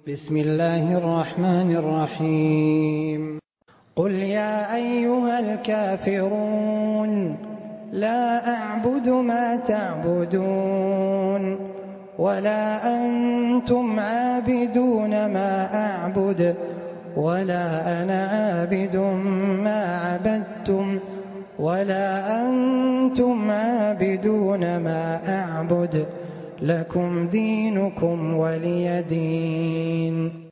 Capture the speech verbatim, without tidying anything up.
بسم الله الرحمن الرحيم قل يا أيها الكافرون لا أعبد ما تعبدون ولا أنتم عابدون ما أعبد ولا أنا عابد ما عبدتم ولا أنتم عابدون ما أعبد لكم دينكم ولي دين.